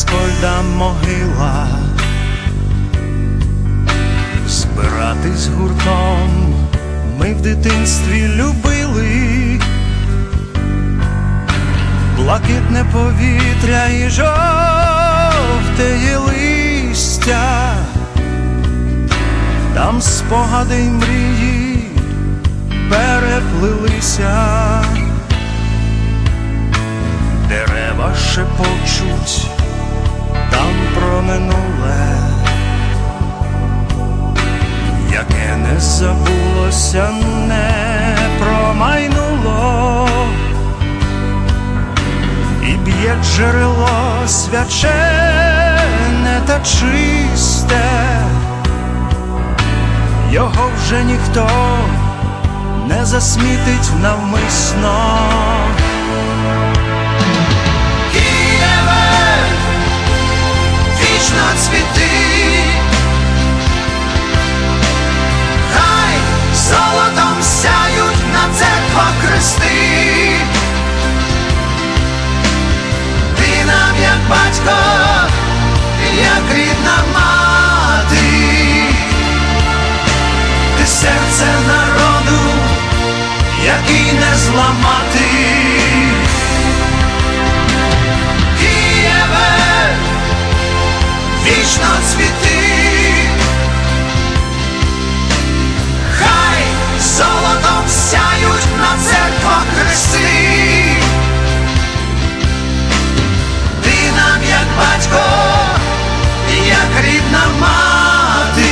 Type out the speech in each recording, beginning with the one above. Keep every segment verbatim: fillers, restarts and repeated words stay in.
Аскольда могила, збиратись гуртом ми в дитинстві любили, блакитне повітря і жовте листя, там спогади й мрії переплилися. Дерева шепочуть там про минуле, яке не забулося, не промайнуло, і б'є джерело свячене та чисте, його вже ніхто не засмітить навмисно. Вічно цвіти, хай золотом сяють на церквах хрести. Ти нам як батько, як рідна мати, ти серце народу, який не зламати. Вічно цвіти, хай золотом сяють на церквах хрести. Ти нам як батько, як рідна мати,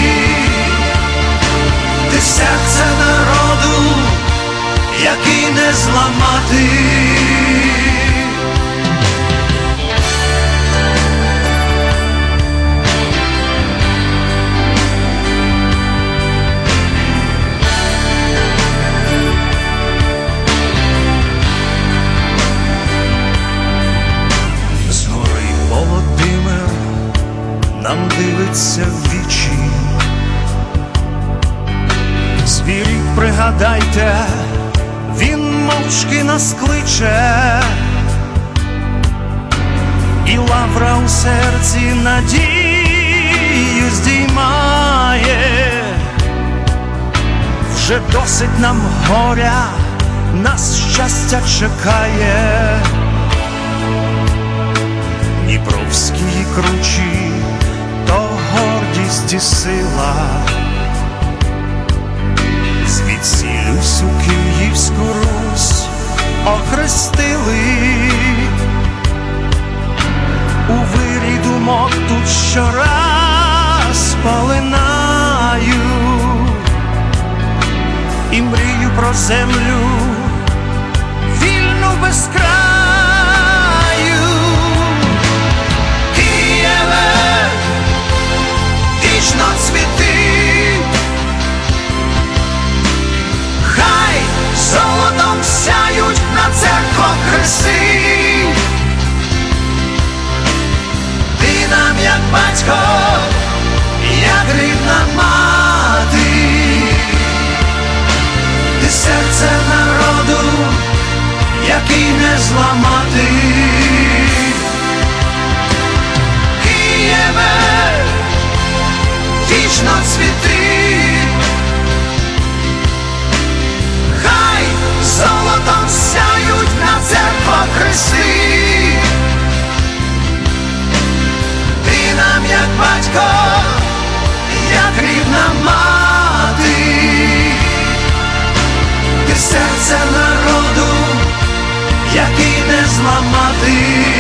ти серце народу, який не зламати. Нам дивиться в вічі, свій рік пригадайте, він мовчки нас кличе, і лавра у серці надію здіймає. Вже досить нам горя, нас щастя чекає. Дніпровські кручі то гордість і сила, звідсіль усю Київську Русь охрестили. У вирі думок тут щораз полинаю, і мрію про землю вільну без краю. Вічно цвіти, хай золотом сяють на церквах хрести. Ти нам як батько, як рідна мати, ти серце народу, який не зламати. Києве, вічно цвіти, хай золотом сяють на церквах хрести. Ти нам як батько, як рідна мати, ти серце народу, який не зламати.